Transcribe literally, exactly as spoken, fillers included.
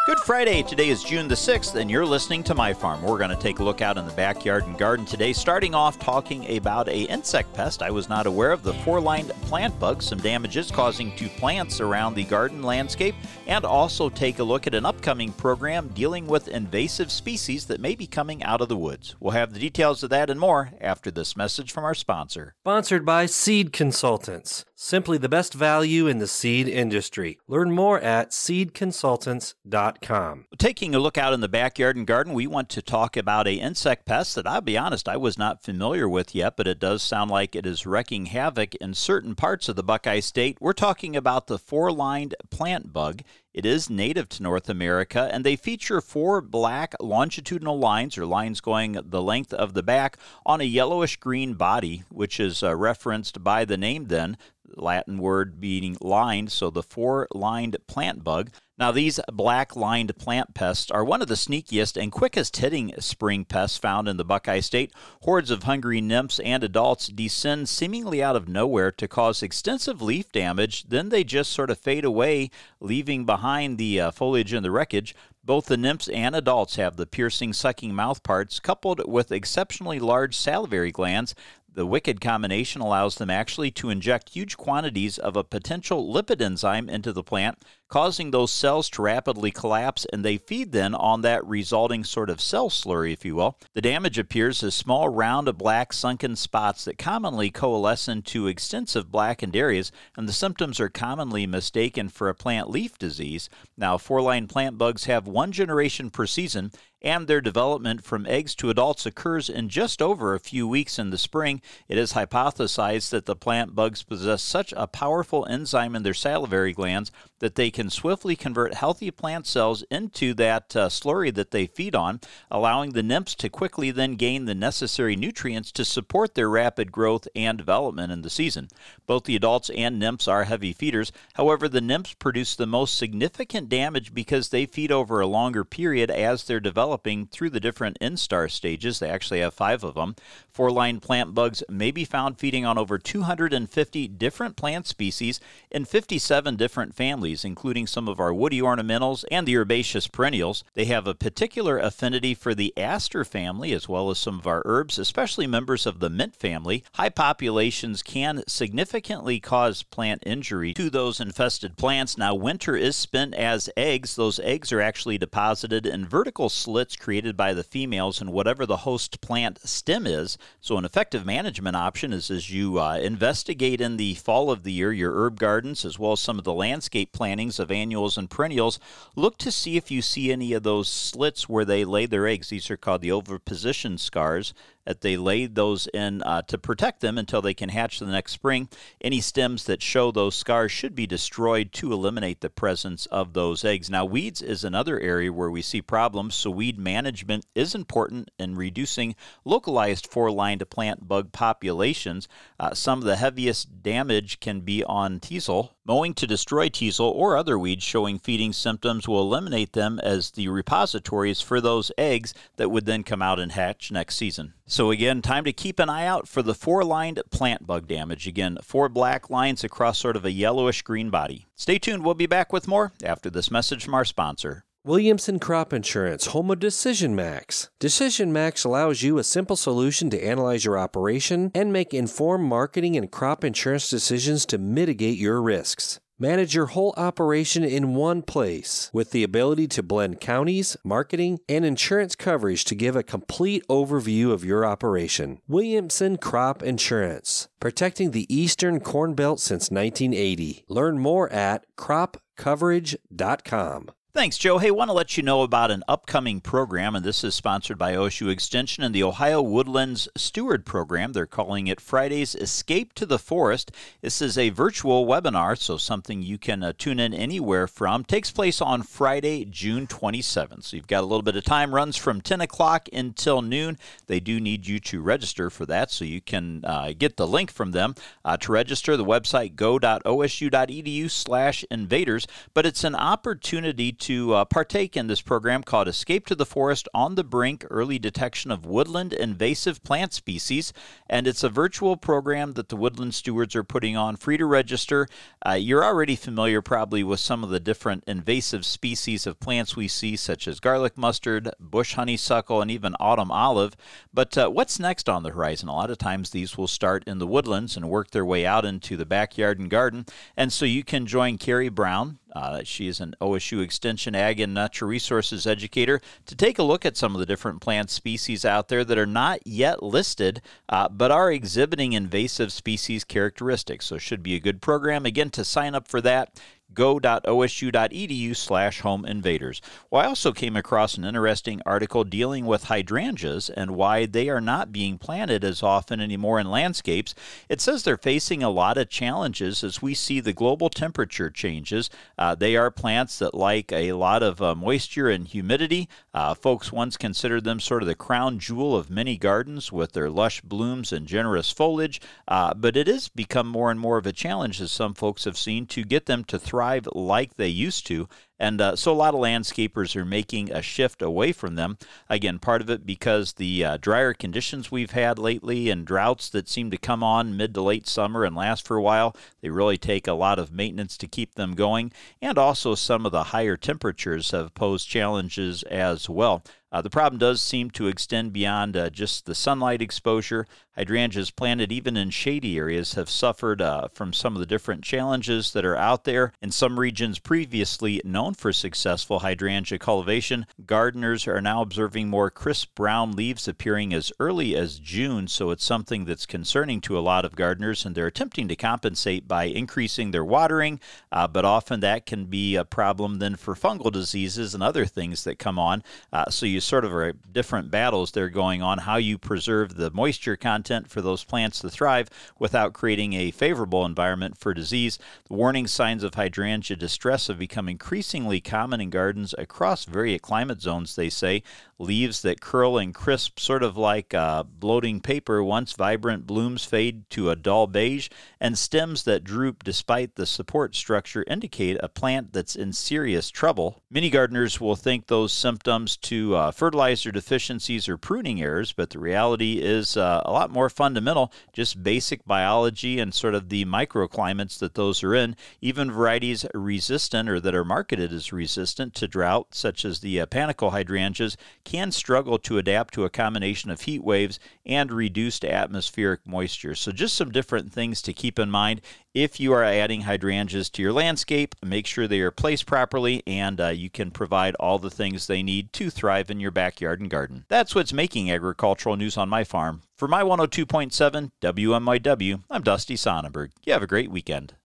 Good Friday. Today is June the sixth, and you're listening to My Farm. We're going to take a look out in the backyard and garden today, starting off talking about a insect pest I was not aware of, the four-lined plant bug, some damages causing to plants around the garden landscape, and also take a look at an upcoming program dealing with invasive species that may be coming out of the woods. We'll have the details of that and more after this message from our sponsor. Sponsored by Seed Consultants. Simply the best value in the seed industry. Learn more at seed consultants dot com. Taking a look out in the backyard and garden, we want to talk about a insect pest that, I'll be honest, I was not familiar with yet, but it does sound like it is wreaking havoc in certain parts of the Buckeye State. We're talking about the four-lined plant bug. It is native to North America, and they feature four black longitudinal lines, or lines going the length of the back, on a yellowish-green body, which is uh, referenced by the name then, Latin word being lined, so the four-lined plant bug. Now, these black-lined plant pests are one of the sneakiest and quickest-hitting spring pests found in the Buckeye State. Hordes of hungry nymphs and adults descend seemingly out of nowhere to cause extensive leaf damage. Then they just sort of fade away, leaving behind the uh, foliage and the wreckage. Both the nymphs and adults have the piercing, sucking mouth parts, coupled with exceptionally large salivary glands. The wicked combination allows them actually to inject huge quantities of a potential lipid enzyme into the plant, causing those cells to rapidly collapse, and they feed then on that resulting sort of cell slurry, if you will. The damage appears as small, round, black, sunken spots that commonly coalesce into extensive blackened areas, and the symptoms are commonly mistaken for a plant leaf disease. Now, four-lined plant bugs have one generation per season, and their development from eggs to adults occurs in just over a few weeks in the spring. It is hypothesized that the plant bugs possess such a powerful enzyme in their salivary glands that they can swiftly convert healthy plant cells into that uh, slurry that they feed on, allowing the nymphs to quickly then gain the necessary nutrients to support their rapid growth and development in the season. Both the adults and nymphs are heavy feeders. However, the nymphs produce the most significant damage because they feed over a longer period as they're developing through the different instar stages. They actually have five of them. Four-lined plant bugs may be found feeding on over two hundred fifty different plant species in fifty-seven different families, including some of our woody ornamentals and the herbaceous perennials. They have a particular affinity for the aster family as well as some of our herbs, especially members of the mint family. High populations can significantly cause plant injury to those infested plants. Now, winter is spent as eggs. Those eggs are actually deposited in vertical slits created by the females in whatever the host plant stem is. So an effective management option is as you uh, investigate in the fall of the year your herb gardens as well as some of the landscape plantings of annuals and perennials, look to see if you see any of those slits where they lay their eggs. These are called the oviposition scars, that they laid those in uh, to protect them until they can hatch the next spring. Any stems that show those scars should be destroyed to eliminate the presence of those eggs. Now, weeds is another area where we see problems, so weed management is important in reducing localized four-lined plant bug populations. Uh, some of the heaviest damage can be on teasel. Mowing to destroy teasel or other weeds showing feeding symptoms will eliminate them as the repositories for those eggs that would then come out and hatch next season. So again, time to keep an eye out for the four-lined plant bug damage. Again, four black lines across sort of a yellowish-green body. Stay tuned. We'll be back with more after this message from our sponsor. Williamson Crop Insurance, home of Decision Max. Decision Max allows you a simple solution to analyze your operation and make informed marketing and crop insurance decisions to mitigate your risks. Manage your whole operation in one place with the ability to blend counties, marketing, and insurance coverage to give a complete overview of your operation. Williamson Crop Insurance, protecting the Eastern Corn Belt since nineteen eighty. Learn more at crop coverage dot com. Thanks, Joe. Hey, want to let you know about an upcoming program, and this is sponsored by O S U Extension and the Ohio Woodlands Steward Program. They're calling it Friday's Escape to the Forest. This is a virtual webinar, so something you can uh, tune in anywhere from. Takes place on Friday, June twenty-seventh. So you've got a little bit of time. Runs from ten o'clock until noon. They do need you to register for that, so you can uh, get the link from them. Uh, to register, the website go dot o s u dot e d u slash invaders, but it's an opportunity to to uh, partake in this program called Escape to the Forest on the Brink, Early Detection of Woodland Invasive Plant Species. And it's a virtual program that the woodland stewards are putting on, free to register. Uh, you're already familiar probably with some of the different invasive species of plants we see, such as garlic mustard, bush honeysuckle, and even autumn olive. But uh, what's next on the horizon? A lot of times these will start in the woodlands and work their way out into the backyard and garden. And so you can join Carrie Brown. Uh, she is an O S U Extension Ag and Natural Resources educator to take a look at some of the different plant species out there that are not yet listed, uh, but are exhibiting invasive species characteristics. So it should be a good program. Again, to sign up for that, go.osu.edu slash home invaders. Well, I also came across an interesting article dealing with hydrangeas and why they are not being planted as often anymore in landscapes. It says they're facing a lot of challenges as we see the global temperature changes. Uh, they are plants that like a lot of uh, moisture and humidity. Uh, folks once considered them sort of the crown jewel of many gardens with their lush blooms and generous foliage, uh, but it has become more and more of a challenge, as some folks have seen, to get them to thrive like they used to. And uh, so a lot of landscapers are making a shift away from them. Again, part of it because the uh, drier conditions we've had lately and droughts that seem to come on mid to late summer and last for a while. They really take a lot of maintenance to keep them going. And also some of the higher temperatures have posed challenges as well. Uh, the problem does seem to extend beyond uh, just the sunlight exposure. Hydrangeas planted even in shady areas have suffered uh, from some of the different challenges that are out there. In some regions previously known for successful hydrangea cultivation, gardeners are now observing more crisp brown leaves appearing as early as June, so it's something that's concerning to a lot of gardeners, and they're attempting to compensate by increasing their watering, uh, but often that can be a problem then for fungal diseases and other things that come on. Uh, so you sort of are different battles there going on, how you preserve the moisture content for those plants to thrive without creating a favorable environment for disease. The warning signs of hydrangea distress have become increasingly common in gardens across various climate zones, they say. Leaves that curl and crisp, sort of like uh, bloating paper. Once vibrant blooms fade to a dull beige, and stems that droop despite the support structure indicate a plant that's in serious trouble. Many gardeners will think those symptoms to uh, fertilizer deficiencies or pruning errors, but the reality is uh, a lot more fundamental, just basic biology and sort of the microclimates that those are in. Even varieties resistant or that are marketed as resistant to drought, such as the uh, panicle hydrangeas, can struggle to adapt to a combination of heat waves and reduced atmospheric moisture. So just some different things to keep in mind if you are adding hydrangeas to your landscape. Make sure they are placed properly, and uh, you can provide all the things they need to thrive in your backyard and garden. That's what's making agricultural news on my farm. For my one oh two point seven W M Y W, I'm Dusty Sonnenberg. You have a great weekend.